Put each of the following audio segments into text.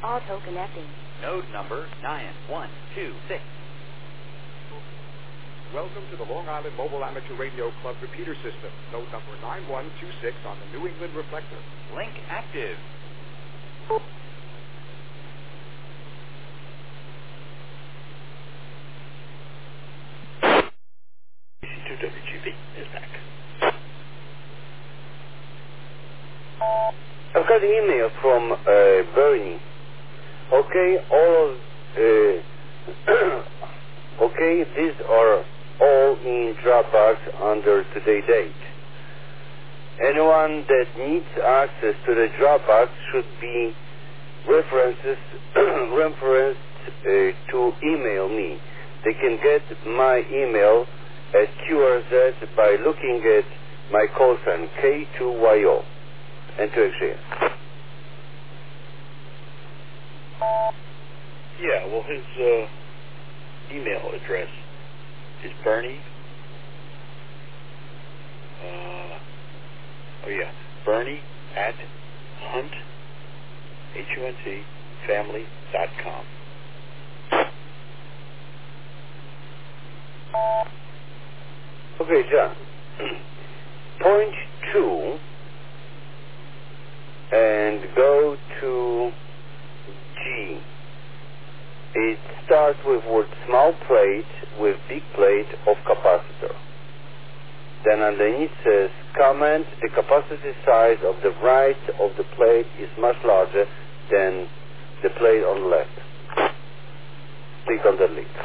Auto connecting. Node number 9126. Welcome to the Long Island Mobile Amateur Radio Club repeater system. Node number 9126 on the New England reflector. Link active. WGB is back. I've got an email from Bernie. Okay, all of okay, these are all in Dropbox under today's date. Anyone that needs access to the Dropbox should be referenced to email me. They can get my email at QRZ by looking at my call sign, K2YO, and to exchange. Yeah, well, his email address is Bernie. Bernie at Hunt, Hunt, family.com. Okay, John. Point 2 and go to G. It starts with word small plate with big plate of capacitor. Then underneath says comment the capacity size of the right of the plate is much larger than the plate on the left. Click on the link.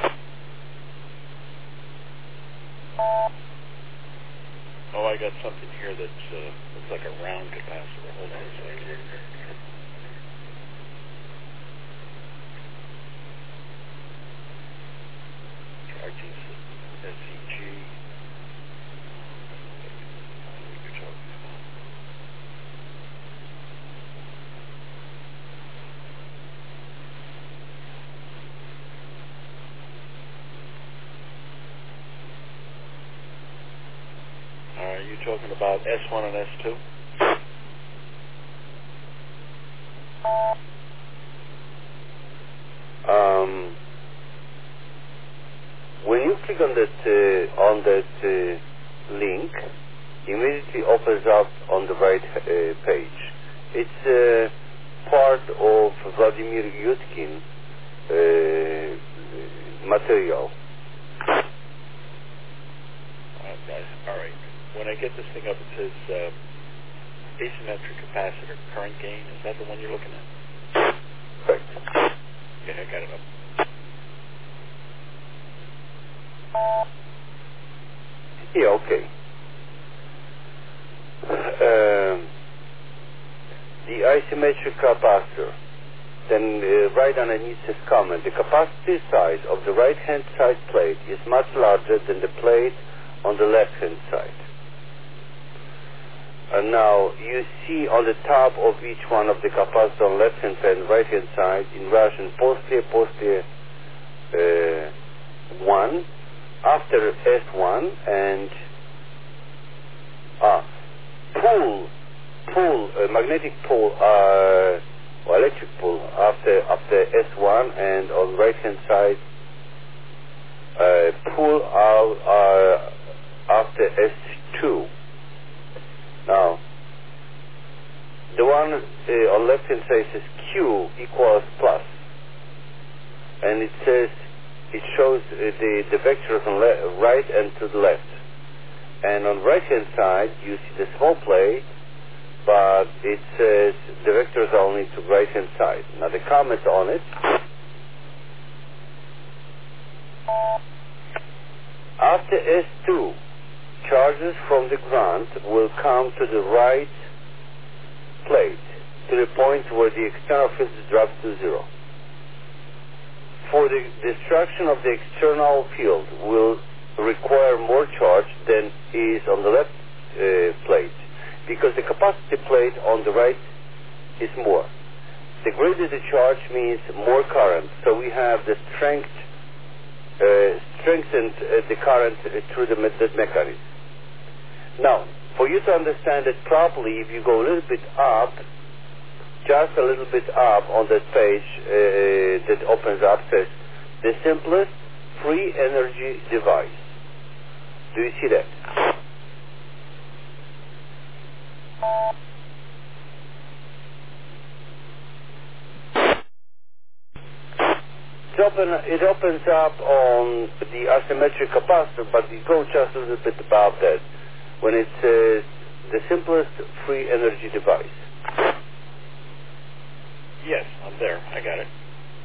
Oh, I got something here that's looks like a round capacitor. Hold on a second. Charging system, SEG. What you're talking about. Are you talking about S1 and S2? When you click on that link, immediately opens up on the right page. It's part of Vladimir Yutkin material. All right. When I get this thing up, it says asymmetric capacitor, current gain. Is that the one you're looking at? Correct. Yeah, I got it up. Yeah, okay. The asymmetric capacitor. Then right underneath this comment, the capacity size of the right-hand side plate is much larger than the plate on the left-hand side. And now you see on the top of each one of the capacitors on left-hand side and right-hand side in Russian, после 1, after S1, and magnetic pull or electric pull after S1, and on right-hand side pull out after S2. Now, the one on left-hand side says Q equals plus, and it says it shows the vectors on right and to the left. And on right-hand side, you see the small plate, but it says the vectors are only to right-hand side. Now, the comment on it, after S2, charges from the ground will come to the right plate to the point where the external field drops to 0. For the destruction of the external field will require more charge than is on the left plate, because the capacity plate on the right is more. The greater the charge means more current, so we have the strengthened the current through the mechanism. Now, for you to understand it properly, if you go a little bit up just a little bit up on that page that opens up says the simplest free energy device. Do you see that? It opens up on the asymmetric capacitor, but it goes just a little bit above that when it says the simplest free energy device. Yes, I'm there. I got it.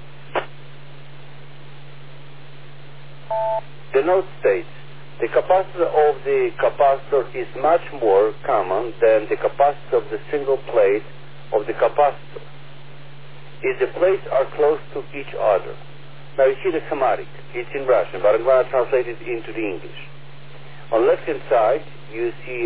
The note states, the capacitor of the capacitor is much more common than the capacitor of the single plate of the capacitor if the plates are close to each other. Now you see the schematic. It's in Russian, but I'm going to translate it into the English. On the left-hand side, you see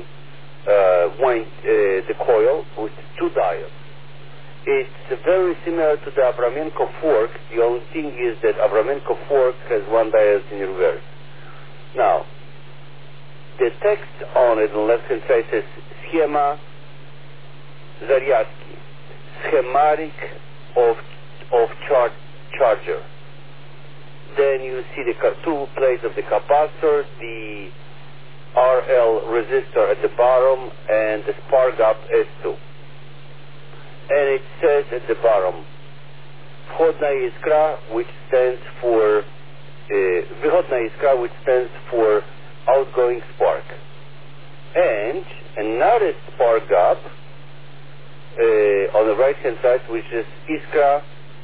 the coil with two diodes. It's very similar to the Avramenko fork. The only thing is that Avramenko fork has one diode in reverse. Now, the text on it on the left-hand side says Schema Zaryadki, schematic of charger. Then you see the two plates of the capacitor, the RL resistor at the bottom, and the spark gap S2. And it says at the bottom, Vhodna iskra, which stands for Vyhodna iskra, which stands for outgoing spark. And another spark gap on the right hand side, which is iskra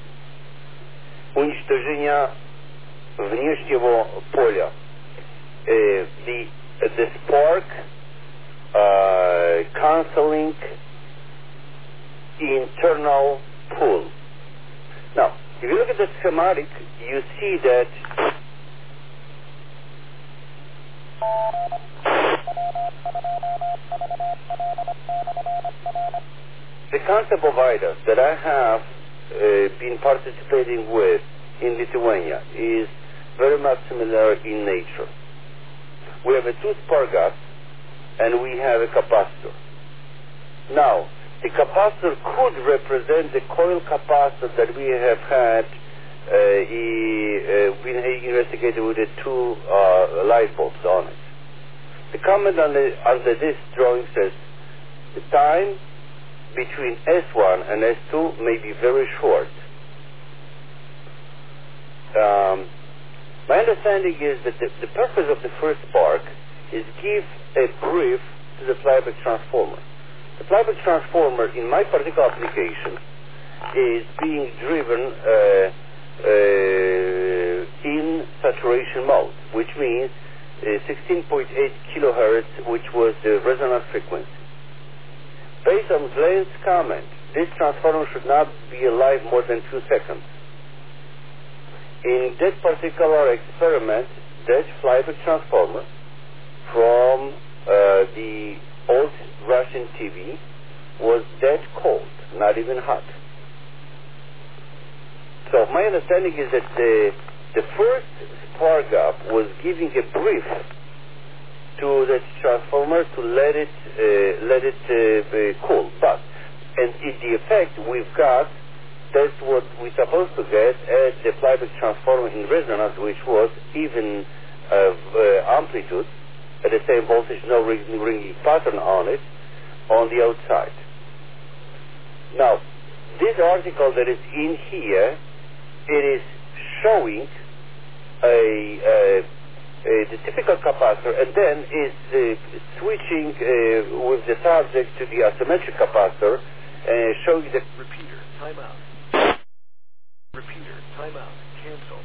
уничтожения внешнего поля. The spark canceling internal pull. Now, if you look at the schematic, you see that the concept of IDAS that I have been participating with in Lithuania is very much similar in nature. We have a two spark gaps and we have a capacitor. Now, the capacitor could represent the coil capacitor that we have had been investigated with the two light bulbs on it. The comment under this drawing says the time between S1 and S2 may be very short. My understanding is that the purpose of the first spark is give a brief to the flyback transformer. The flyback transformer, in my particular application, is being driven in saturation mode, which means 16.8 kilohertz, which was the resonance frequency. Based on Glenn's comment, this transformer should not be alive more than 2 seconds. In that particular experiment, that flyback transformer from the old Russian TV was dead cold, not even hot. So my understanding is that the first spark gap was giving a brief to that transformer to let it cool. But and in the effect we've got, that's what we're supposed to get at the flyback transformer in resonance, which was even amplitude at the same voltage, no ringing pattern on it, on the outside. Now, this article that is in here, it is showing the typical capacitor, and then is switching with the subject to the asymmetric capacitor, showing the repeater, timeout. Repeater, timeout, cancel.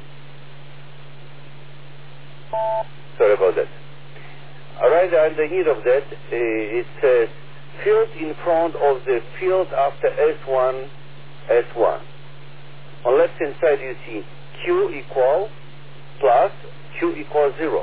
Sorry about that. Right underneath of that, it says field in front of the field after S1, S1. On left hand side you see Q equal plus, Q equals 0.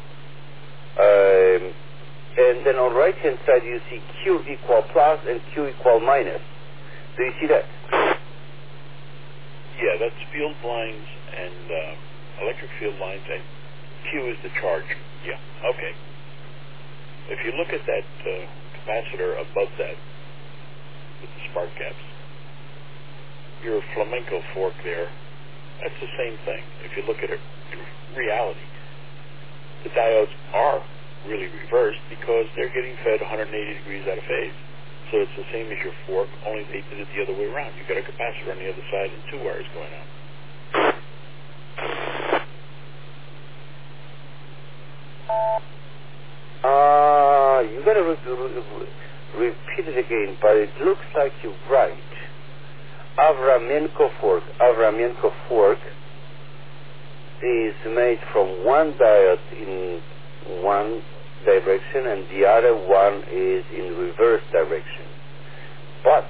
And then on right hand side you see Q equal plus and Q equal minus. Do you see that? Yeah, that's field lines and electric field lines, and Q is the charge. Yeah, okay. If you look at that capacitor above that, with the spark gaps. Your flamenco fork there, that's the same thing. If you look at it in reality, the diodes are really reversed because they're getting fed 180 degrees out of phase. So it's the same as your fork, only they did it the other way around. You've got a capacitor on the other side and two wires going on. You got to repeat it again, but it looks like you're right. Avramenko fork is made from one diode in one direction and the other one is in reverse direction. But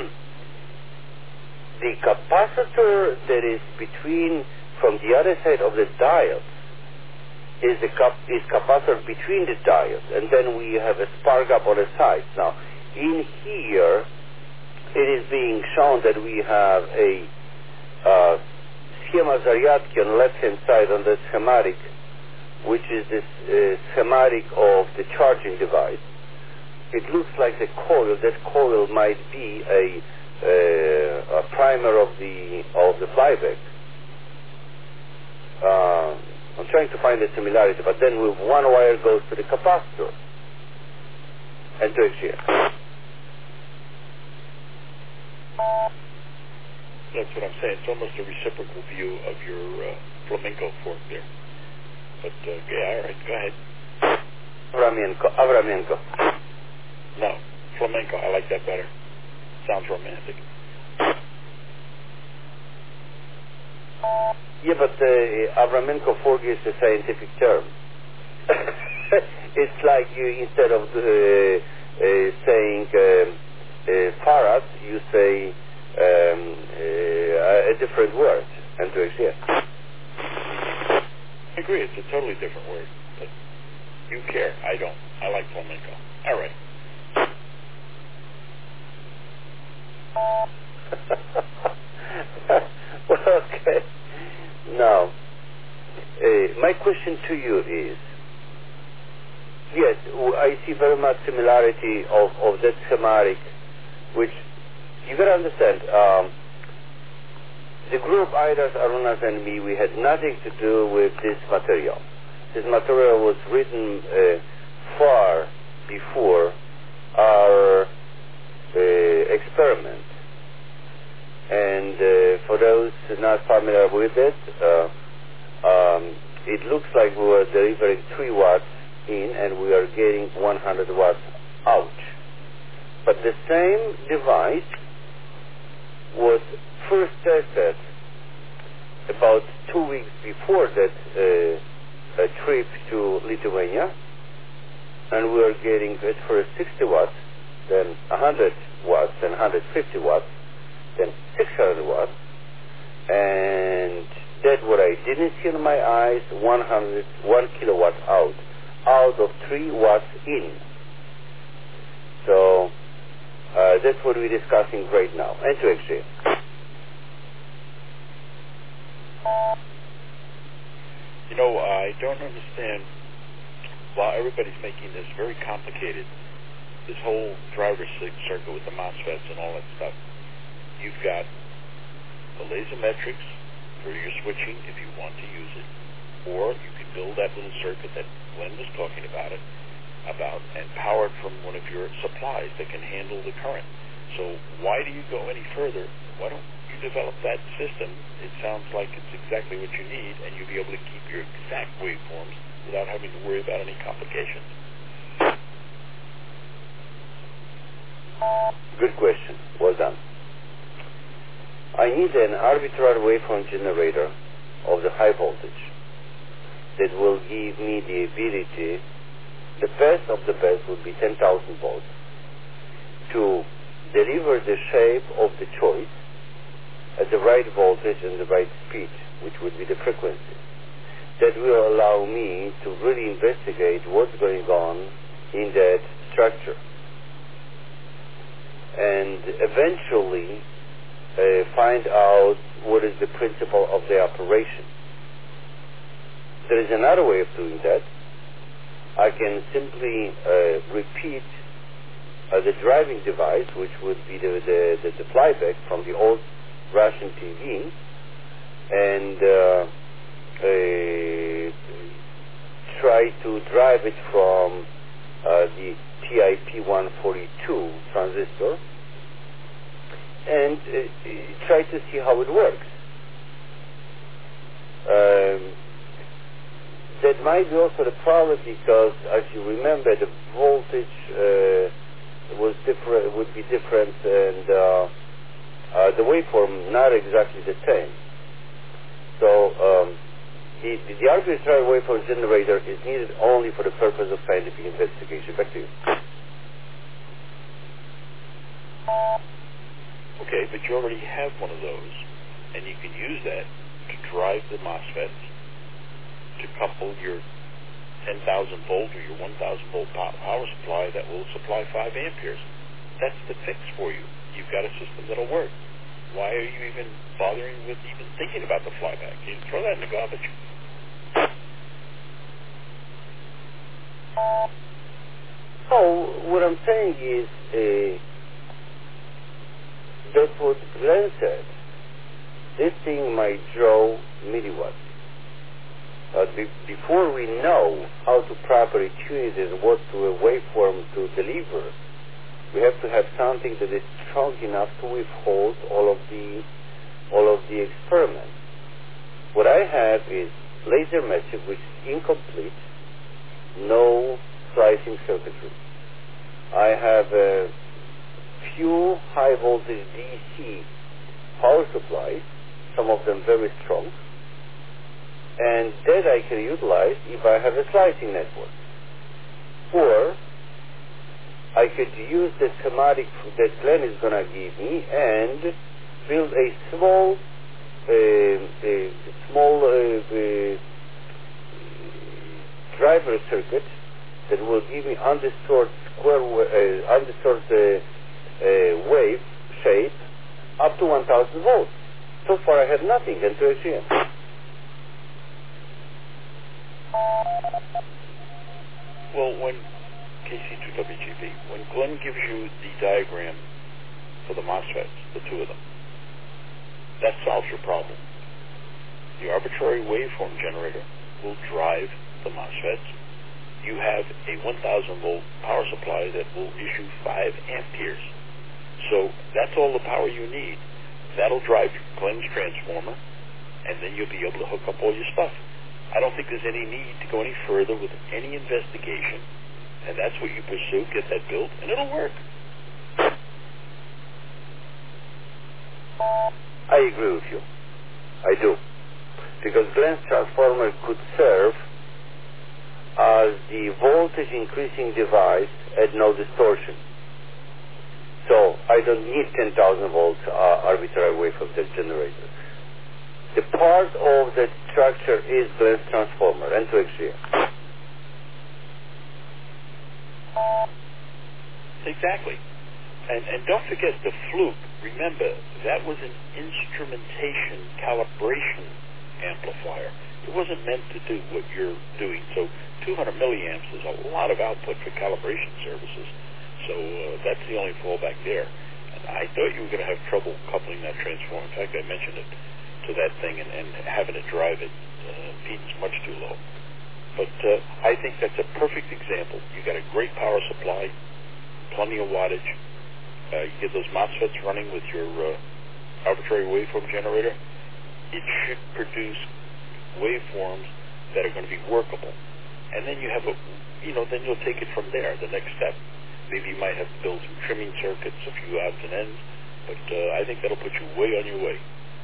the capacitor that is between, from the other side of the diode, is capacitor between the diodes, and then we have a spark gap on the sides. Now, in here, it is being shown that we have a schema Zaryadki on the left-hand side on the schematic, which is this schematic of the charging device. It looks like the coil. That coil might be a primer of the flyback. I'm trying to find the similarity, but then with one wire goes to the capacitor and to here. That's what I'm saying. It's almost a reciprocal view of your flamenco fork there. But, yeah, all right, go ahead. Avramenko. No, flamenco. I like that better. Sounds romantic. Yeah, but Avramenko fork is a scientific term. It's like you, instead of saying farad, you say a different word. And to exist. I agree, it's a totally different word. But you care. I don't. I like flamenco. All right. Well, okay. Now, my question to you is, yes, I see very much similarity of that schematic, which you got to understand. The group Idas, Arunas, and me, we had nothing to do with this material. This material was written far before our experiment. And for those not familiar with it, it looks like we were delivering 3 watts in and we are getting 100 watts out. But the same device was first tested about 2 weeks before that trip to Lithuania, and we were getting at first 60 watts, then 100 watts, then 150 watts, then 600 watts, and that's what I didn't see in my eyes, 1 kilowatt out of 3 watts in. So that's what we're discussing right now. And to exchange. You know, I don't understand why everybody's making this very complicated, this whole driver circuit with the MOSFETs and all that stuff. You've got the laser metrics for your switching if you want to use it, or you can build that little circuit that Glenn was talking about and power it from one of your supplies that can handle the current. So why do you go any further? Why don't you develop that system? It sounds like it's exactly what you need, and you'll be able to keep your exact waveforms without having to worry about any complications. Good question. Well done. I need an arbitrary waveform generator of the high voltage that will give me the ability, the best of the best would be 10,000 volts, to deliver the shape of the choice at the right voltage and the right speed, which would be the frequency. That will allow me to really investigate what's going on in that structure. And eventually find out what is the principle of the operation. There is another way of doing that. I can simply repeat the driving device, which would be the flyback from the old Russian TV, and try to drive it from the TIP-142 transistor and try to see how it works. That might be also the problem because, as you remember, the voltage would be different, and the waveform not exactly the same. So the arbitrary waveform generator is needed only for the purpose of scientific investigation. Back to you. Okay, but you already have one of those, and you can use that to drive the MOSFETs, to couple your 10,000 volt or your 1,000 volt power supply that will supply 5 amperes. That's the fix for you. You've got a system that'll work. Why are you even bothering with even thinking about the flyback? You throw that in the garbage. So what I'm saying is that what Glenn said, this thing might draw milliwatts. Before we know how to properly tune it and what to a waveform to deliver, we have to have something that is strong enough to withhold all of the experiments. What I have is laser magic, which is incomplete, no slicing circuitry. I have a few high voltage DC power supplies, some of them very strong, and that I can utilize if I have a slicing network. Or I could use the schematic that Glenn is going to give me and build a small driver circuit that will give me undistorted wave shape up to 1,000 volts. So far I have nothing until HGM. Well, when KC2WGB, when Glenn gives you the diagram for the MOSFETs, the two of them, that solves your problem. The arbitrary waveform generator will drive the MOSFETs. You have a 1,000 volt power supply that will issue 5 amperes. So that's all the power you need. That'll drive Glenn's transformer, and then you'll be able to hook up all your stuff. I don't think there's any need to go any further with any investigation, and that's what you pursue. Get that built, and it'll work. I agree with you. I do. Because Glenn's transformer could serve as the voltage increasing device at no distortion. So I don't need 10,000 volts arbitrary waveform generator. The part of that structure is Glenn's transformer, N2XGM. Exactly. And don't forget the Fluke. Remember, that was an instrumentation calibration amplifier. It wasn't meant to do what you're doing. So 200 milliamps is a lot of output for calibration services. So that's the only fallback there. And I thought you were going to have trouble coupling that transformer. In fact, I mentioned it to that thing and having it drive it. Impedance much too low. But I think that's a perfect example. You got a great power supply, plenty of wattage. You get those MOSFETs running with your arbitrary waveform generator. It should produce waveforms that are going to be workable. And then you have then you'll take it from there. The next step, maybe you might have to build some trimming circuits, a few odds and ends. But I think that'll put you way on your way.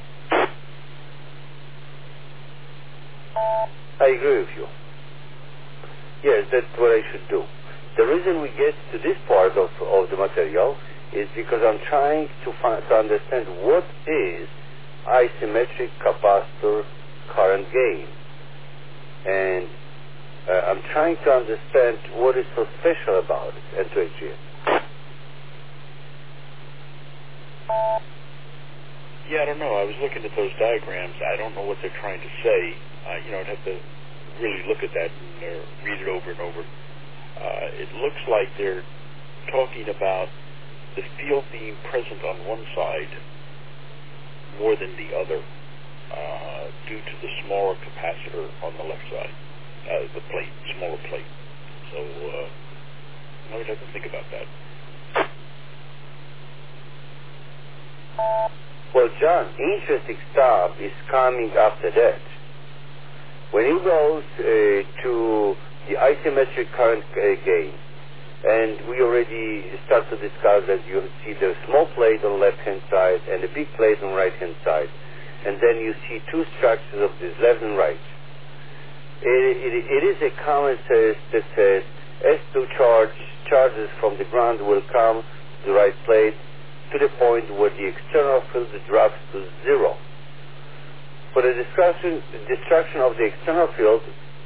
I agree with you. Yes, that's what I should do. The reason we get to this part of the material is because I'm trying to understand what is asymmetric capacitor current gain. And I'm trying to understand what is so special about it, N2XGM. Yeah, I don't know. I was looking at those diagrams. I don't know what they're trying to say. I'd have to really look at that and read it over and over. It looks like they're talking about the field being present on one side more than the other due to the smaller capacitor on the left side, the plate, smaller plate. So I would have to think about that. Well, John, interesting stuff is coming after that. When you go to the isometric current gain, and we already start to discuss that you see the small plate on the left-hand side and the big plate on the right-hand side, and then you see two structures of this, left and right. It is a common sense that says S2 charges from the ground will come to the right plate to the point where the external field drops to zero. For the destruction of the external field,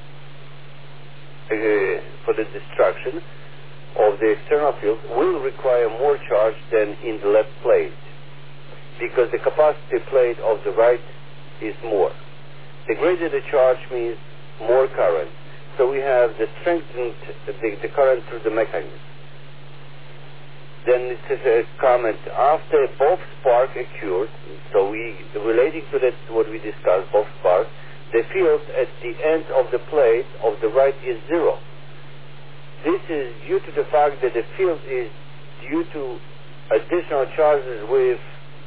will require more charge than in the left plate, because the capacity plate of the right is more. The greater the charge means more current. So we have the strengthened the current through the mechanism. Then it is a comment after both spark occurred. So we relating to that what we discussed, both spark, the field at the end of the plate of the right is zero. This is due to the fact that the field is due to additional charges with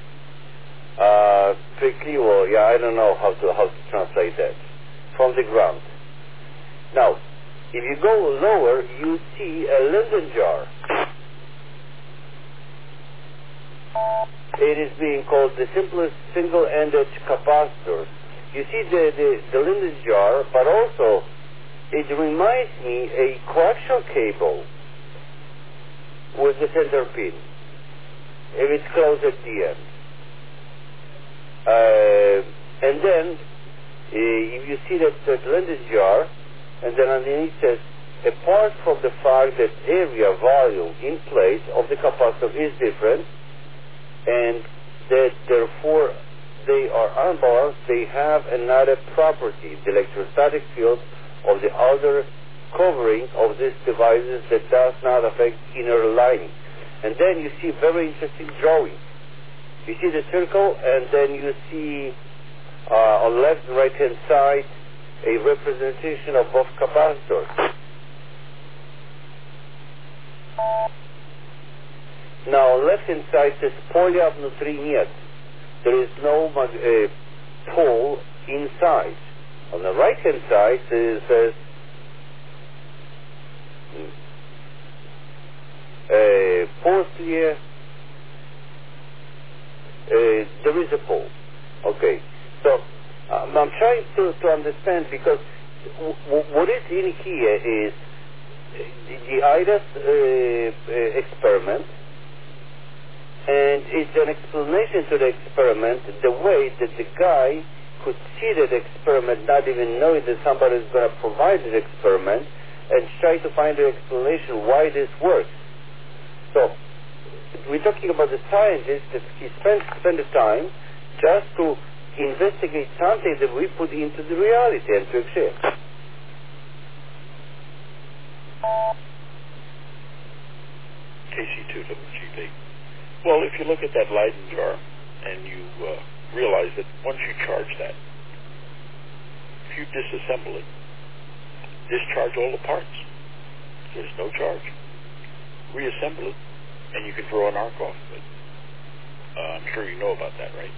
preklivo. Yeah, I don't know how to translate that, from the ground. Now, if you go lower, you see a Linden jar. It is being called the simplest single-ended capacitor. You see the Linden jar, but also it reminds me a coaxial cable with the center pin, if it's closed at the end. And then, if you see that Linden jar, and then underneath says, apart from the fact that area, volume, in place of the capacitor is different, and that therefore they are unbalanced, they have another property, the electrostatic field of the outer covering of these devices that does not affect inner lining. And then you see very interesting drawing. You see the circle, and then you see on the left and right hand side a representation of both capacitors. Now on the left hand side says polia внутри нет. There is no pole inside. On the right hand side it says после there is a pole. Okay, so I'm trying to understand, because what is in here is the IDAS experiment, and it's an explanation to the experiment, the way that the guy could see that experiment, not even knowing that somebody is going to provide the experiment, and try to find the explanation why this works. So we're talking about the scientist that he spent the time just to investigate something that we put into the reality and to accept. KC2WGB. Well, if you look at that Leyden jar and you realize that once you charge that, if you disassemble it, discharge all the parts, there's no charge. Reassemble it, and you can throw an arc off of it. I'm sure you know about that, right?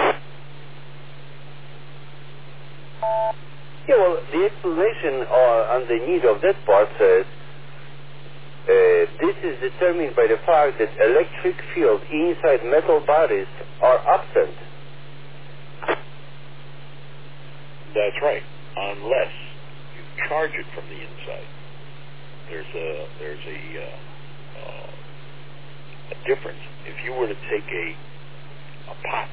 Yeah, well, the explanation underneath of that part says this is determined by the fact that electric fields inside metal bodies are absent. That's right, unless you charge it from the inside. There's a difference. If you were to take a pot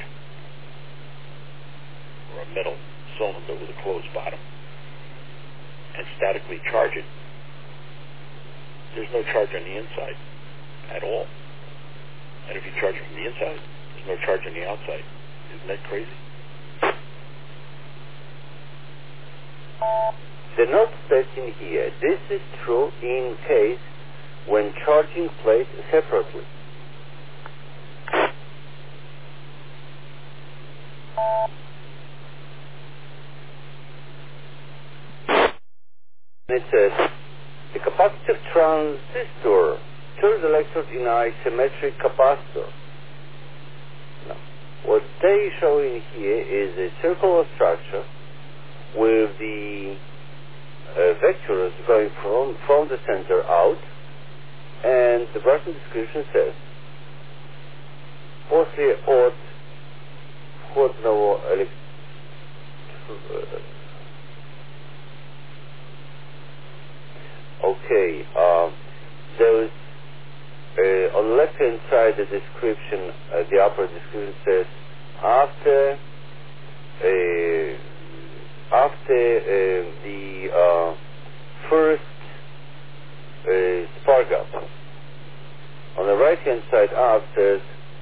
or a metal cylinder with a closed bottom and statically charge it, there's no charge on the inside at all. And if you charge it from the inside, there's no charge on the outside. Isn't that crazy? The note says in here, this is true in case when charging plates separately. It says, the capacitive transistor turns electrodes in an asymmetric capacitor. Now, what they show in here is a circular structure with the vectors going from the center out, and the Barton description says, после от входного okay, there's on the left hand side the description, the upper description says after the first spark up. On the right hand side up says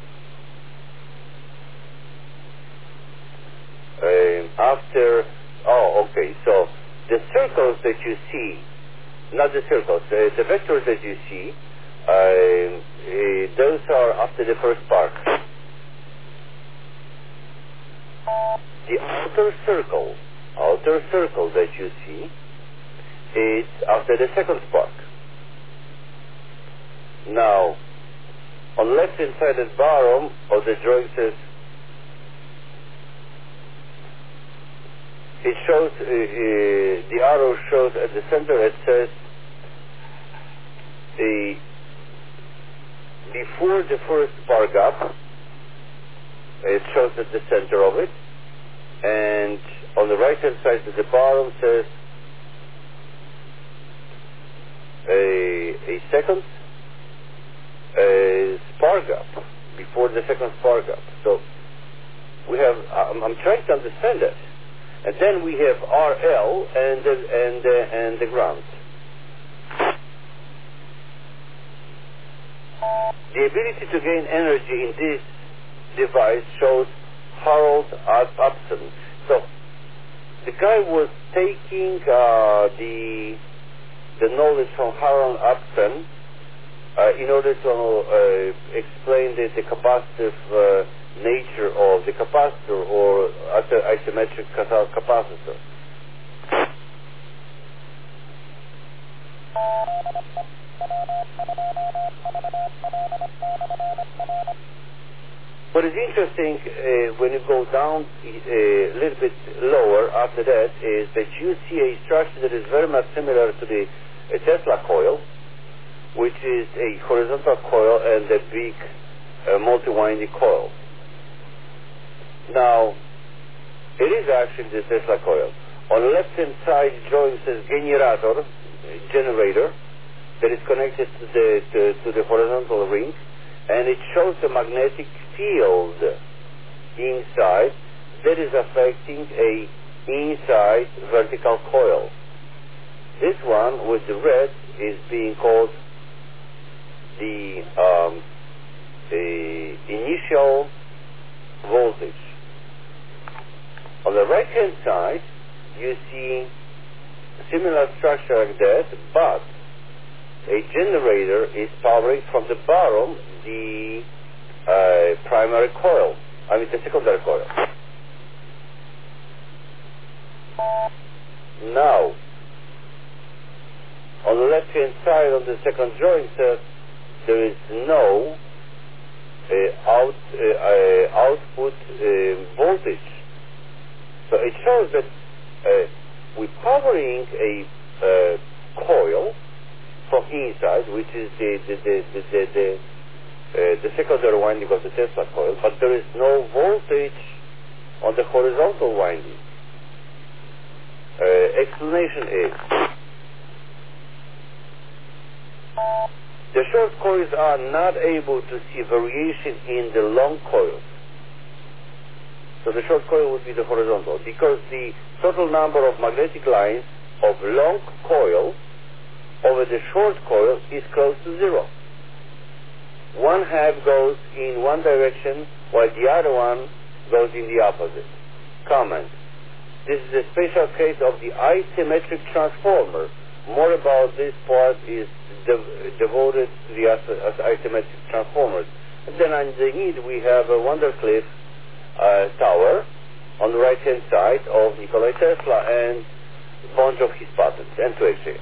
after, so the circles that you see, not the circles, the vectors that you see, those are after the first spark. The outer circle that you see is after the second spark. Now, on the left hand side at the bottom of the drawing says, it shows, the arrow shows at the center, it says, before the first spark up, it shows at the center of it, and on the right hand side at the bottom says a second spark up, before the second spark up. So we have, I'm trying to understand that. And then we have RL and the ground. The ability to gain energy in this device shows Harold Upson. So the guy was taking the knowledge from Harold Upson in order to explain the capacitive nature of the capacitor or asymmetric capacitor. What is interesting when you go down a little bit lower after that is that you see a structure that is very much similar to the Tesla coil, which is a horizontal coil and a big multi-winding coil. Now, it is actually the Tesla coil. On the left-hand side, drawing says generator, that is connected to the horizontal ring, and it shows a magnetic field inside that is affecting a inside vertical coil. This one with the red is being called the initial voltage. On the right hand side you see a similar structure like that, but a generator is powering from the bottom the primary coil, the secondary coil. Now, on the left hand side of the second drawing says there is no output voltage. So it shows that we're powering a coil from inside, which is the secondary winding of the Tesla coil, but there is no voltage on the horizontal winding. Explanation is the short coils are not able to see variation in the long coils. So the short coil would be the horizontal, because the total number of magnetic lines of long coil over the short coil is close to zero. One half goes in one direction while the other one goes in the opposite. Comment. This is a special case of the asymmetric transformer more about this part is devoted to the asymmetric transformers. And then underneath we have a Vandercliff tower on the right-hand side of Nikola Tesla and a bunch of his patents, and to actually.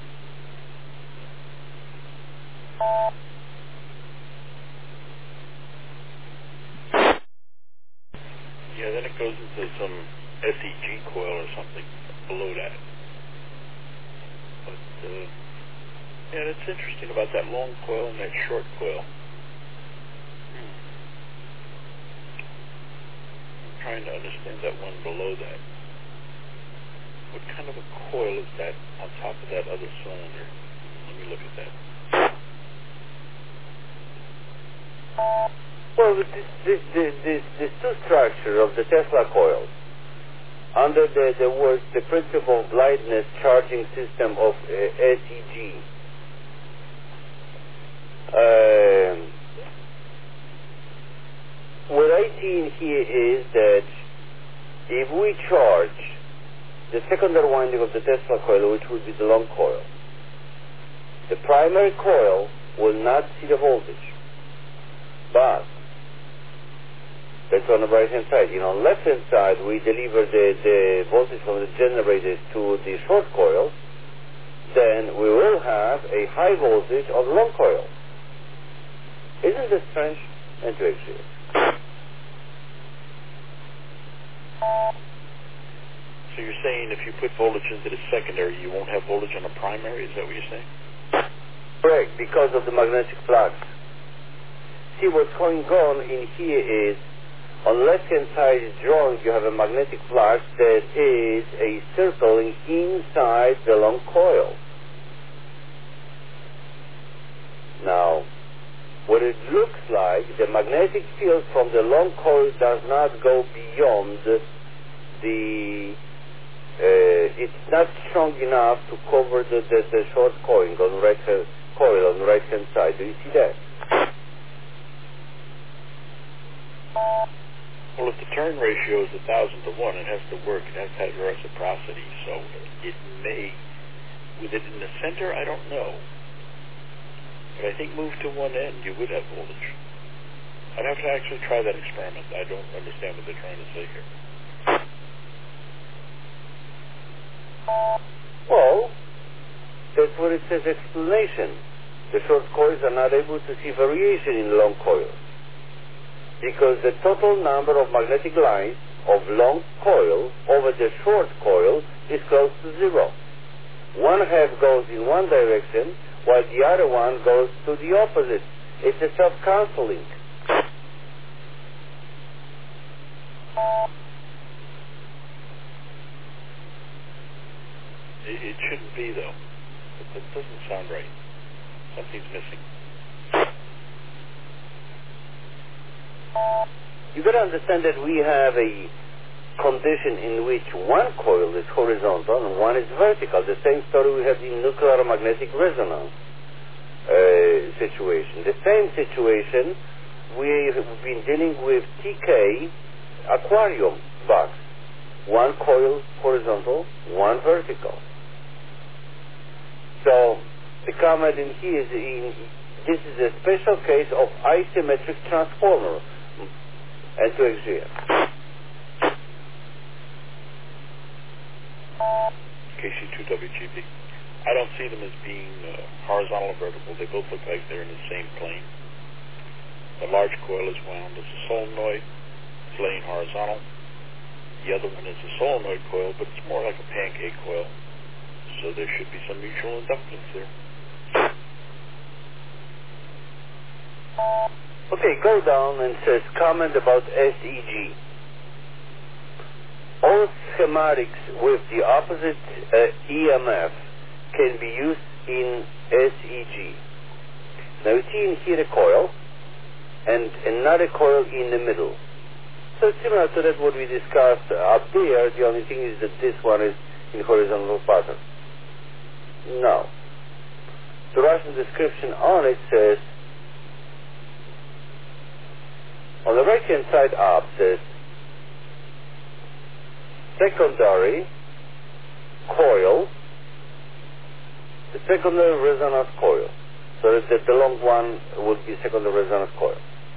Yeah, then it goes into some SEG coil or something below that. But, yeah, that's interesting about that long coil and that short coil. I'm trying to understand that one below that. What kind of a coil is that on top of that other cylinder? Let me look at that. Well, this two structure of the Tesla coils, under the word, the principle of lightness charging system of SEG, what I see in here is that if we charge the secondary winding of the Tesla coil, which would be the long coil, the primary coil will not see the voltage. But that's on the right-hand side. On the left-hand side, we deliver the voltage from the generator to the short coil. Then we will have a high voltage on the long coil. Isn't this strange? And to actually. So you're saying if you put voltage into the secondary, you won't have voltage on the primary? Is that what you're saying? Correct, because of the magnetic flux. See, what's going on in here is, on the left-hand side drawing, you have a magnetic flux that is a circling inside the long coil. Now, what it looks like, the magnetic field from the long coil does not go beyond it's not strong enough to cover the short coil on the right-hand side. Do you see that? Well, if the turn ratio is 1,000 to 1, it has to work. It has to have reciprocity. So it may, with it in the center, I don't know. But I think move to one end, you would have voltage. I'd have to actually try that experiment. I don't understand what they're trying to say here. Well, that's what it says explanation. The short coils are not able to see variation in long coils, because the total number of magnetic lines of long coil over the short coil is close to zero. One half goes in one direction, while the other one goes to the opposite. It's a self-canceling. It shouldn't be, though. That doesn't sound right. Something's missing. You got to understand that we have a condition in which one coil is horizontal and one is vertical. The same story we have in nuclear magnetic resonance situation. The same situation we've been dealing with TK aquarium box. One coil horizontal, one vertical. So the comment in here is this is a special case of asymmetric transformer. And to exert. KC2WGB. I don't see them as being horizontal or vertical. They both look like they're in the same plane. The large coil is wound as a solenoid. It's laying horizontal. The other one is a solenoid coil, but it's more like a pancake coil. So there should be some mutual inductance there. Okay, go down and says comment about SEG. All schematics with the opposite EMF can be used in SEG. Now you see in here a coil and another coil in the middle. So it's similar to that what we discussed up there. The only thing is that this one is in horizontal pattern. Now, the Russian description on it says, on the right-hand side up says, secondary coil the secondary resonance coil. So that the long one would be secondary resonance coil.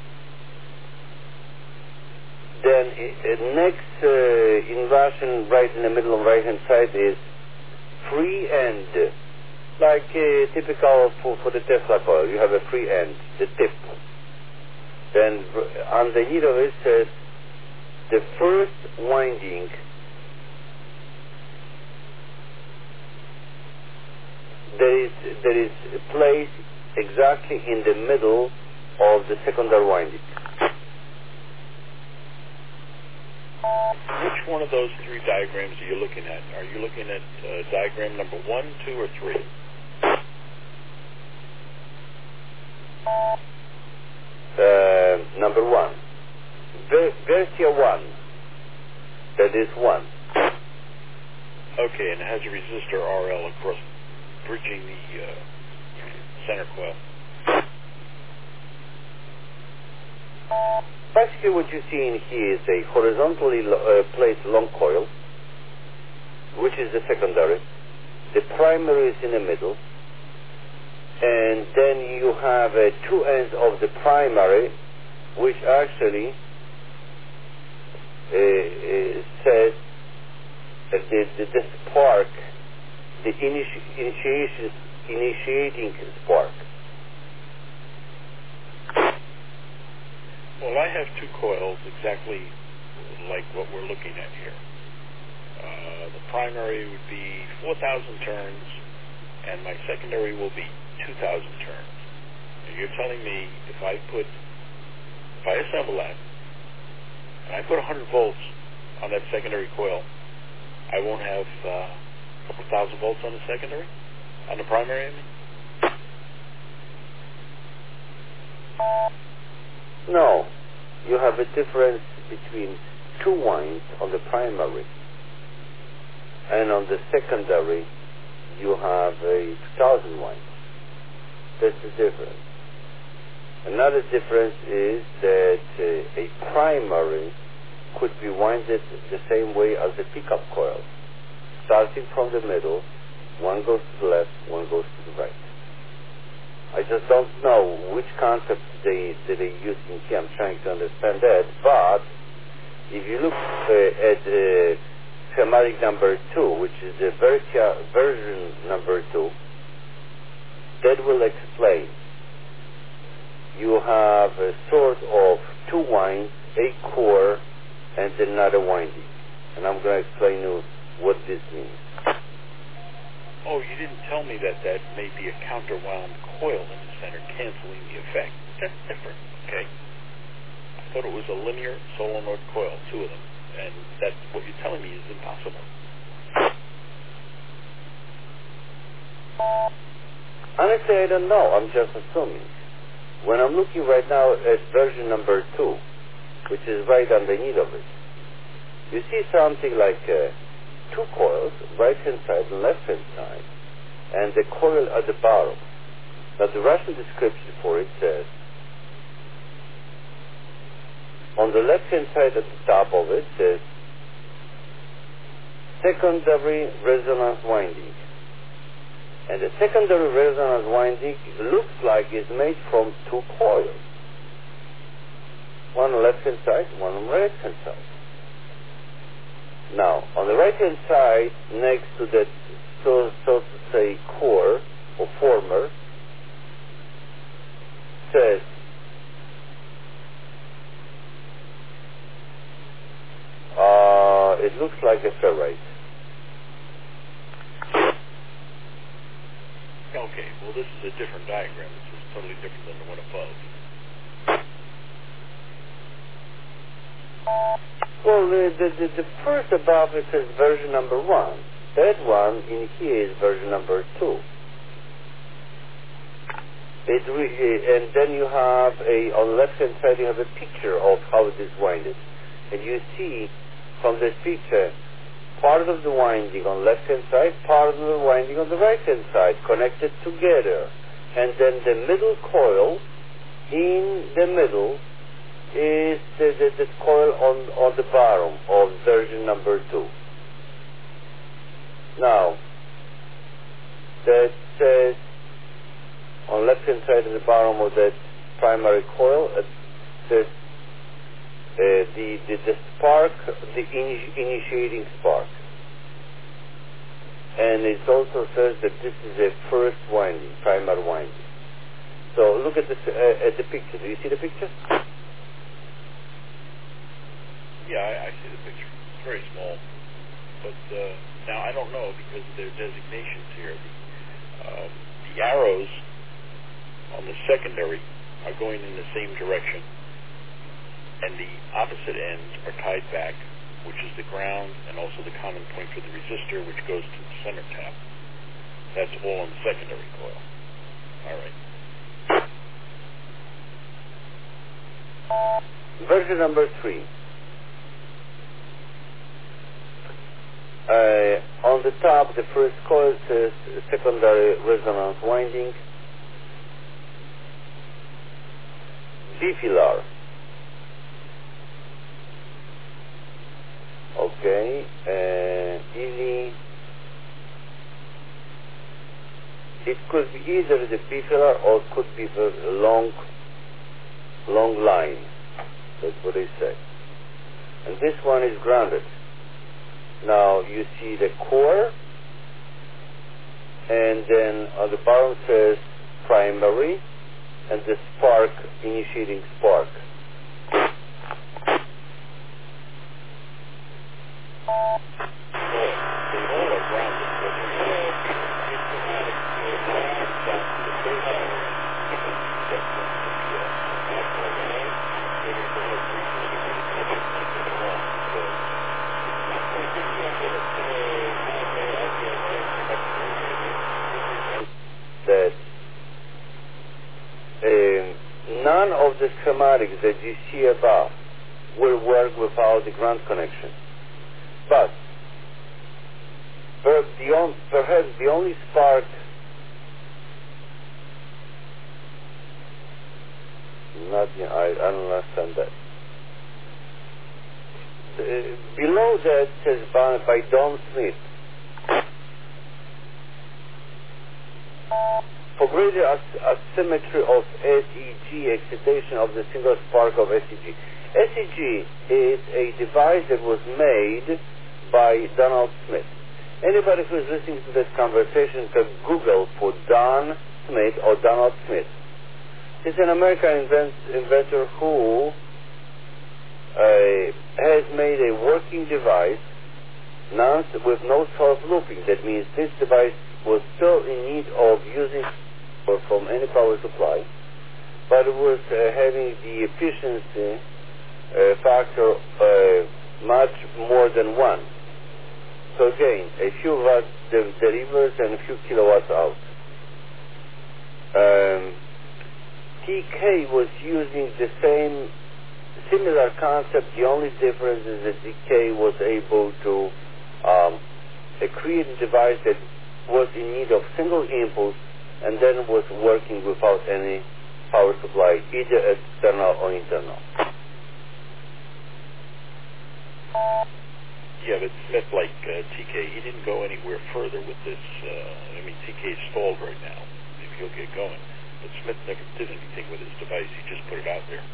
Then next inversion right in the middle on right hand side is free end, like typical for the Tesla coil. You have a free end, the tip. Then underneath of it says the first winding there is placed exactly in the middle of the secondary winding. Which one of those three diagrams are you looking at? Are you looking at diagram number 1, 2, or 3? Number 1. Versia 1. That is 1. Okay, and it has a resistor RL across, bridging the center coil. Basically what you see in here is a horizontally placed long coil, which is the secondary. The primary is in the middle. And then you have two ends of the primary, which actually says that the spark, the initiating spark. Well, I have two coils exactly like what we're looking at here. The primary would be 4,000 turns, and my secondary will be 2,000 turns. And you're telling me if I assemble that, and I put 100 volts on that secondary coil, I won't have a couple thousand volts on the secondary? On the primary, I mean? No. You have a difference between two winds on the primary, and on the secondary you have a 2,000 winds. That's the difference. Another difference is that a primary could be winded the same way as the pickup coil. Starting from the middle, one goes to the left, one goes to the right. I just don't know which concept they use in here. I'm trying to understand that. But if you look at schematic number 2, which is the version number 2, that will explain. You have a sort of two winds, a core, and another winding. And I'm going to explain you what this means. Oh, you didn't tell me that may be a counterwound coil in the center, canceling the effect. That's different, okay? I thought it was a linear solenoid coil, two of them. And that's what you're telling me is impossible. Honestly, I don't know. I'm just assuming. When I'm looking right now at version number 2, which is right underneath of it, you see something like two coils, right-hand side and left-hand side, and the coil at the bottom. Now, the Russian description for it says, on the left-hand side at the top of it says, secondary resonance winding. And the secondary resonance winding looks like it's made from two coils. One on the left-hand side, one on the right-hand side. Now, on the right-hand side, next to that, so to say, core, or former, says, it looks like a ferrite. Okay, well, this is a different diagram. This is totally different than the one above. Well, the first above it says version number 1. That one in here is version number 2. And then you have on the left-hand side, you have a picture of how it is winded. And you see from this picture, part of the winding on the left-hand side, part of the winding on the right-hand side, connected together. And then the middle coil, in the middle, is the coil on the bottom of version number 2. Now, that says on left-hand side at the bottom of that primary coil, it says the spark, the initiating spark. And it also says that this is a first winding, primary winding. So look at this at the picture. Do you see the picture? Yeah, I see the picture. It's very small. But now I don't know because there are designations here. The arrows on the secondary are going in the same direction, and the opposite ends are tied back, which is the ground and also the common point for the resistor, which goes to the center tap. That's all on the secondary coil. All right. Version number 3. On the top, the first coil says secondary resonance winding, B-filar. Okay, easy. It could be either the B-filar or it could be the long line. That's what they say. And this one is grounded. Now you see the core, and then on the bottom says primary, and the spark, initiating spark. None of the schematics that you see above will work without the ground connection. But perhaps the only spark I don't understand that. Below that says by Don Smith. For greater asymmetry of SEG, excitation of the single spark of SEG. SEG is a device that was made by Donald Smith. Anybody who is listening to this conversation can Google for Don Smith or Donald Smith. He's an American inventor who has made a working device with no self-looping. That means this device was still in need of using from any power supply, but it was having the efficiency factor much more than 1. So again, a few watts delivers and a few kilowatts out. TK was using the similar concept. The only difference is that TK was able to create a device that was in need of single impulse and then was working without any power supply, either external or internal. Yeah, but that's like TK. He didn't go anywhere further with this. TK is stalled right now, if he'll get going. But Smith never did anything with his device. He just put it out there.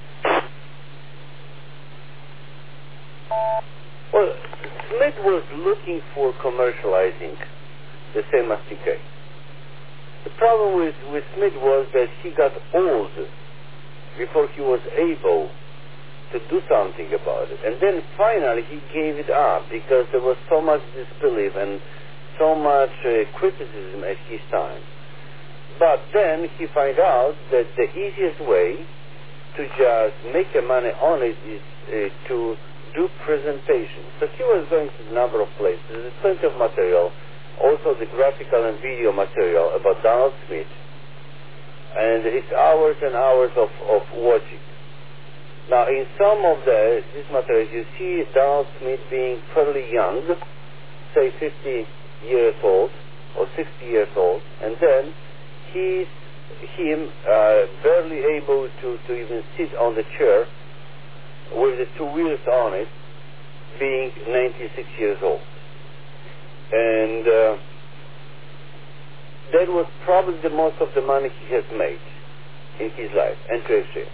Well, Smith was looking for commercializing the same as TK. The problem with Smith was that he got old before he was able to do something about it. And then finally he gave it up because there was so much disbelief and so much criticism at his time. But then he found out that the easiest way to just make the money on it is to do presentation. So he was going to a number of places. There's plenty of material, also the graphical and video material about Donald Smith. And it's hours and hours of watching. Now, in some of this material, you see Donald Smith being fairly young, say 50 years old or 60 years old, and then him barely able to even sit on the chair with the two wheels on it, being 96 years old. And that was probably the most of the money he has made in his life, and to exchange.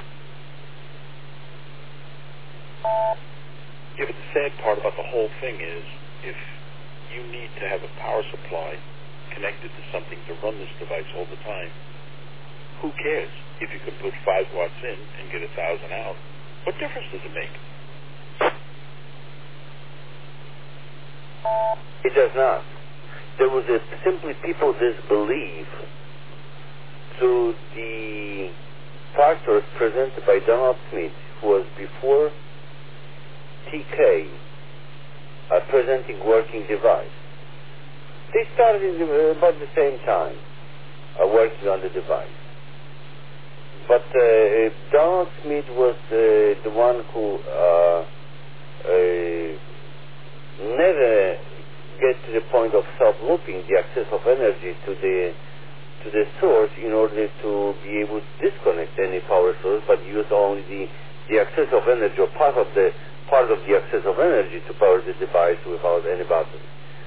Yeah, but the sad part about the whole thing is, if you need to have a power supply connected to something to run this device all the time, who cares if you can put 5 watts in and get 1,000 out? What difference does it make? It does not. There was simply people disbelief to the factors presented by Donald Smith, who was before TK presenting working device. They started about the same time working on the device. But Donald Smith was the one who never get to the point of self-looping the access of energy to the source in order to be able to disconnect any power source, but use only the access of energy, or part of the access of energy to power the device without any button.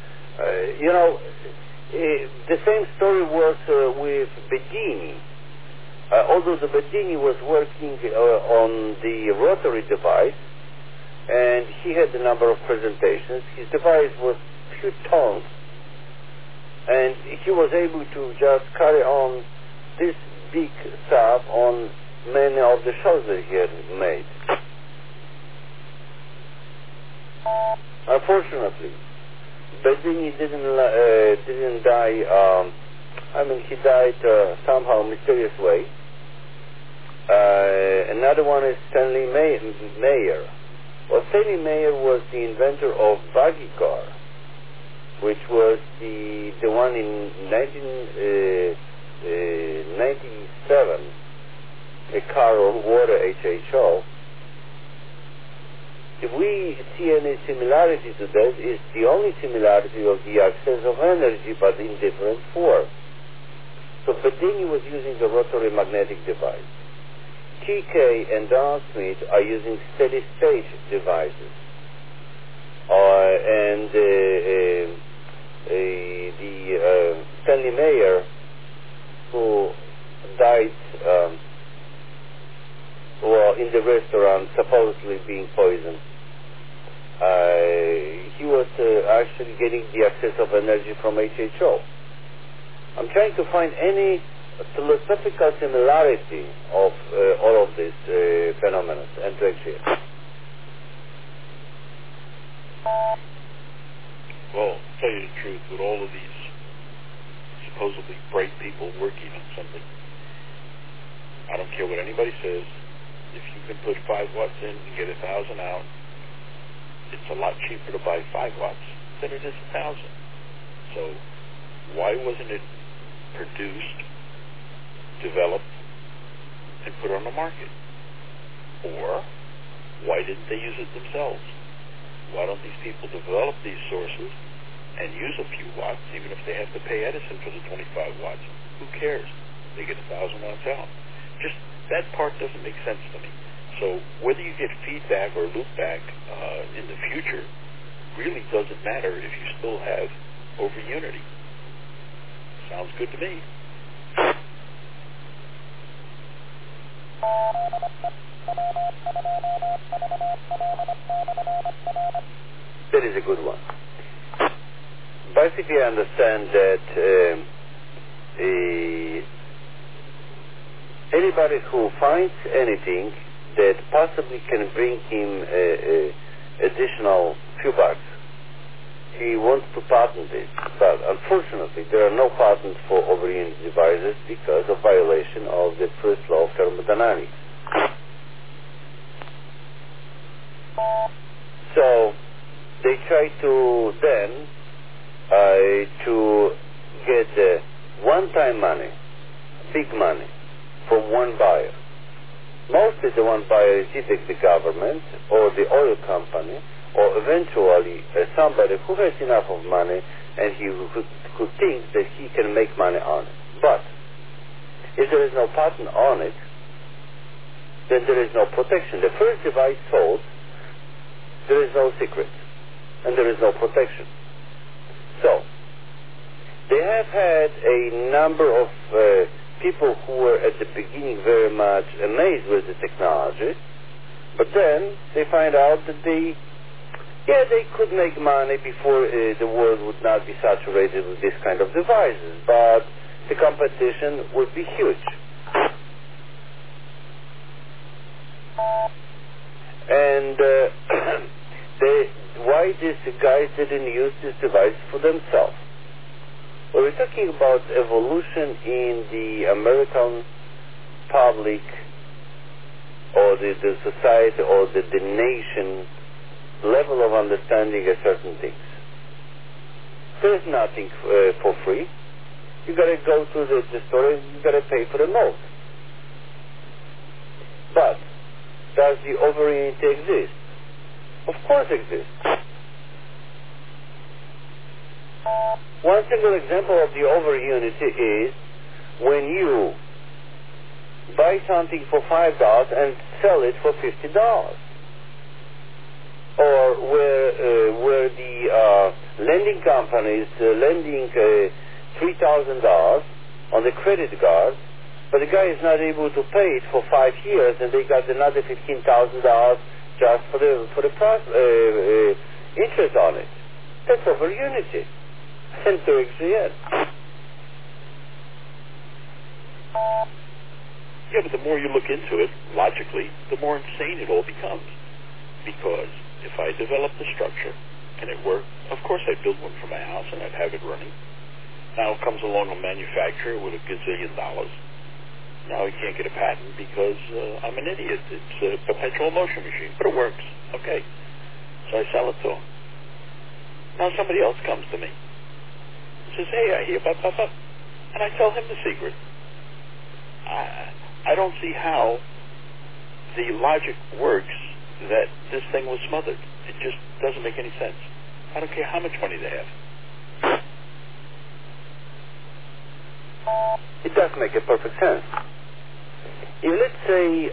The same story was with Bedini. Although the Bedini was working on the rotary device, and he had a number of presentations, his device was few tons, and he was able to just carry on this big stuff on many of the shows that he had made. Unfortunately, Bedini didn't die. He died somehow mysterious way. Another one is Stanley Meyer. Well, Stanley Meyer was the inventor of buggy car, which was the one in 1997, a car on water, HHO. If we see any similarity to that, it's the only similarity of the access of energy, but in different form. So Bedini was using a rotary magnetic device. TK and Donald Smith are using steady-state devices. And Stanley Meyer, who died in the restaurant, supposedly being poisoned, he was actually getting the access of energy from HHO. I'm trying to find any philosophical similarity of all of these phenomena and to exchange. Well, to tell you the truth, with all of these supposedly bright people working on something, I don't care what anybody says, if you can put 5 watts in and get 1,000 out, it's a lot cheaper to buy 5 watts than it is 1,000. So why wasn't it produced, developed, and put on the market? Or why didn't they use it themselves? Why don't these people develop these sources and use a few watts, even if they have to pay Edison for the 25 watts? Who cares? They get 1,000 watts out. Just that part doesn't make sense to me. So whether you get feedback or loopback in the future really doesn't matter if you still have over unity. Sounds good to me. That is a good one. Basically, I understand that anybody who finds anything that possibly can bring him additional few bucks, he wants to patent it. But unfortunately, there are no patents for over-unit devices because of violation of the first law of thermodynamics. So they try to then to get one-time money, big money, from one buyer. Mostly the one buyer is either the government or the oil company, or eventually somebody who has enough of money and who thinks that he can make money on it. But if there is no patent on it, then there is no protection. The first device sold, there is no secret, and there is no protection. So, they have had a number of people who were at the beginning very much amazed with the technology, but then they find out that they could make money before the world would not be saturated with this kind of devices, but the competition would be huge. And why these guys didn't use this device for themselves? Well, we're talking about evolution in the American public or the society or the nation level of understanding of certain things. There's nothing for free. You got to go to the store and you got to pay for the note. But does the over-unity exist? Of course it exists. One single example of the over-unity is when you buy something for $5 and sell it for $50. Or where the lending companies lending $3,000 on the credit card, but the guy is not able to pay it for 5 years, and they got another $15,000 just for the interest on it. That's over unity. And to exist. Yeah, but the more you look into it, logically, the more insane it all becomes. Because if I develop the structure and it worked, of course I'd build one for my house and I'd have it running. Now comes along a manufacturer with $1 gazillion. Now he can't get a patent because I'm an idiot. It's a perpetual motion machine, but it works. Okay. So I sell it to him. Now somebody else comes to me. Says, hey, I hear about that. And I tell him the secret. I don't see how the logic works that this thing was smothered. It just doesn't make any sense. I don't care how much money they have. It does make a perfect sense. If let's say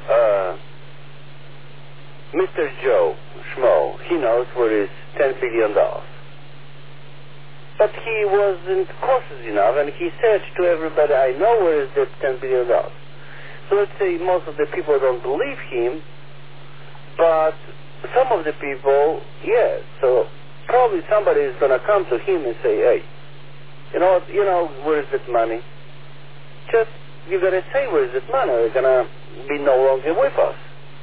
Mr. Joe Schmo, he knows where is $10 billion. But he wasn't cautious enough, and he said to everybody, I know where is that $10 billion. So let's say most of the people don't believe him, but some of the people, yes. So probably somebody is going to come to him and say, hey, you know, where is that money? Just, you got to say where is that money, or you're going to be no longer with us.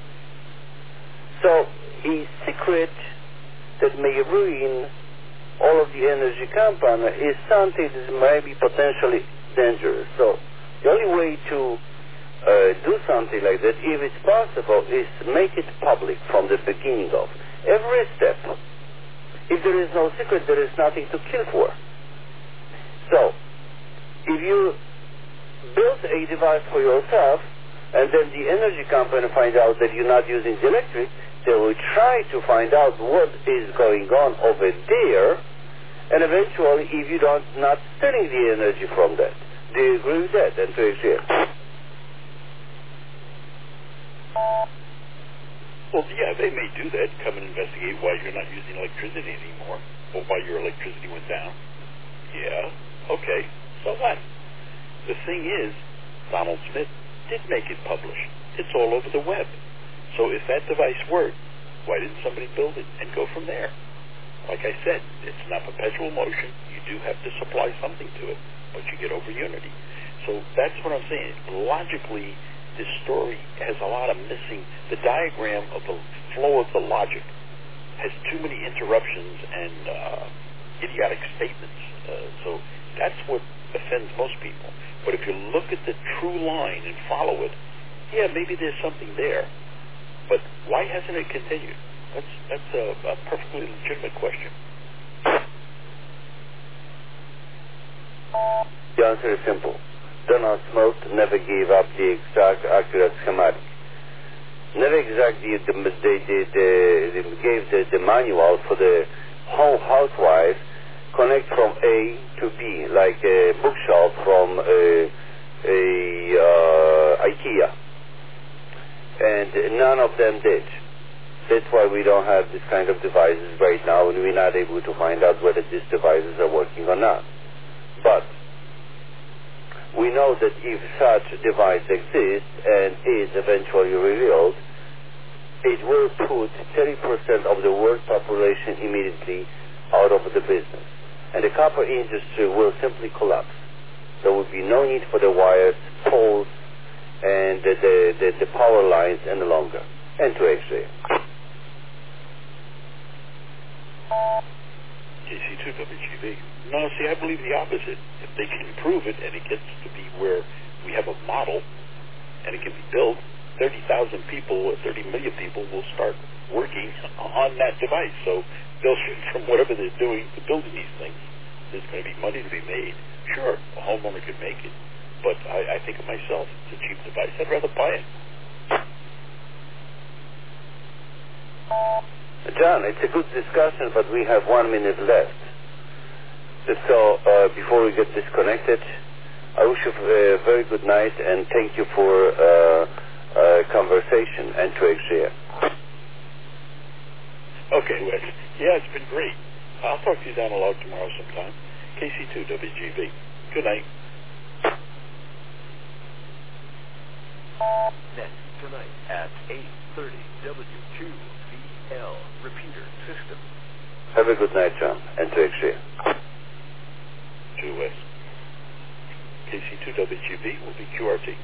So a secret that may ruin all of the energy company is something that may be potentially dangerous. So the only way to do something like that, if it's possible, is make it public from the beginning of every step. If there is no secret, there is nothing to kill for. So if you build a device for yourself and then the energy company finds out that you're not using the electric, they will try to find out what is going on over there, and eventually, if you don't, not stealing the energy from that. Do you agree with that? And to agree? Well, yeah, they may do that. Come and investigate why you're not using electricity anymore, or why your electricity went down. Yeah, okay. So what? The thing is, Donald Smith did make it published. It's all over the web. So if that device worked, why didn't somebody build it and go from there? Like I said, it's not perpetual motion. You do have to supply something to it, but you get over unity. So that's what I'm saying. Logically, this story has a lot of missing. The diagram of the flow of the logic has too many interruptions and idiotic statements. So that's what offends most people. But if you look at the true line and follow it, yeah, maybe there's something there. But why hasn't it continued? That's a perfectly legitimate question. The answer is simple. Donald Smith never gave up the exact, accurate schematic. Never exactly gave the manual for the home housewife connect from A to B, like a bookshelf from IKEA. And none of them did. That's why we don't have this kind of devices right now, and we're not able to find out whether these devices are working or not. But we know that if such a device exists and is eventually revealed, it will put 30% of the world population immediately out of the business. And the copper industry will simply collapse. There will be no need for the wires, poles, and the power lines any longer. And to X-ray. KC2WGB. No, see, I believe the opposite. If they can improve it and it gets to be where we have a model and it can be built, 30,000 people or 30 million people will start working on that device. So they'll, from whatever they're doing to building these things, there's going to be money to be made. Sure, a homeowner could make it, but I think of myself, it's a cheap device. I'd rather buy it. John, it's a good discussion, but we have 1 minute left. So before we get disconnected, I wish you a very good night and thank you for conversation and to XGF. Okay, Wes. Yeah, it's been great. I'll talk to you down the log tomorrow sometime. KC2WGB. Good night. Next tonight at 8:30 W2VL repeater system. Have a good night, John, and to XGF. To Wes. KC2WGB will be QRT.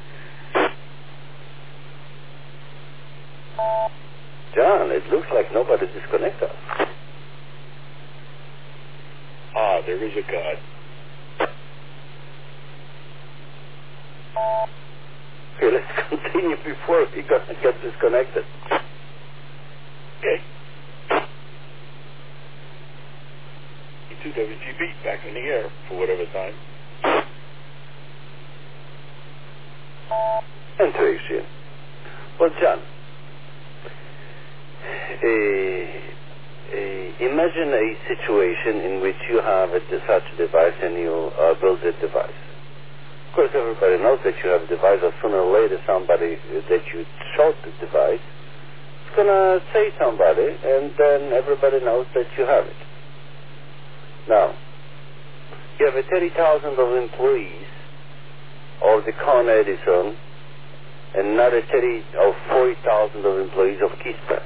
John, it looks like nobody disconnected us. Ah, there is a God. Okay, let's continue before we get disconnected. Okay. KC2WGB back in the air for whatever time. And to XGF. Well, John, imagine a situation in which you have such a device and you build a device. Of course, everybody knows that you have a device, or sooner or later somebody that you showed the device is going to say somebody, and then everybody knows that you have it. Now, you have 30,000 of employees of the Con Edison and another 30 or 40,000 of employees of Keystone.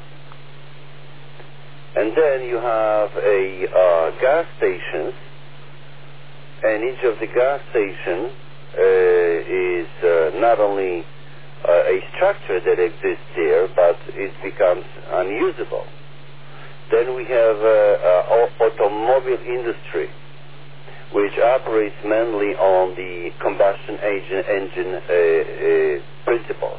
And then you have gas stations, and each of the gas stations is not only a structure that exists there, but it becomes unusable. Then we have automobile industry, which operates mainly on the combustion engine principles.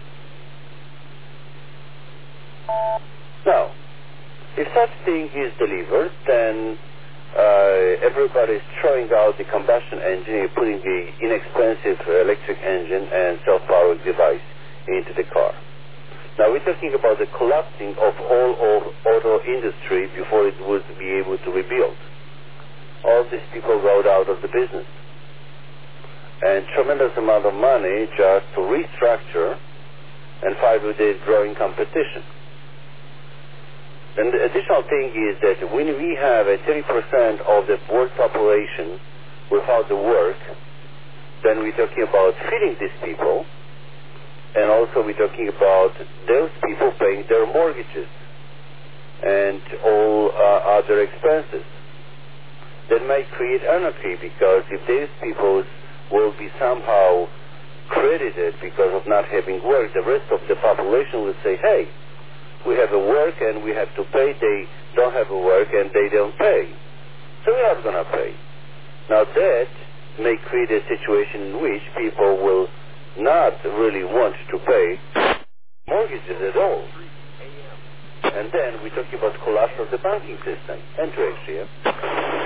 Now, if such thing is delivered, then everybody is throwing out the combustion engine, putting the inexpensive electric engine and self-powered device into the car. Now we're talking about the collapsing of all auto industry before it would be able to rebuild. All these people rode out of the business. And tremendous amount of money just to restructure and fight with the growing competition. And the additional thing is that when we have 30% of the world population without the work, then we're talking about feeding these people, and also we're talking about those people paying their mortgages and all other expenses. That might create anarchy, because if these people will be somehow credited because of not having work, the rest of the population will say, hey, we have a work and we have to pay. They don't have a work and they don't pay. So we are going to pay. Now that may create a situation in which people will not really want to pay mortgages at all. And then we're talking about collapse of the banking system. Enter XGF.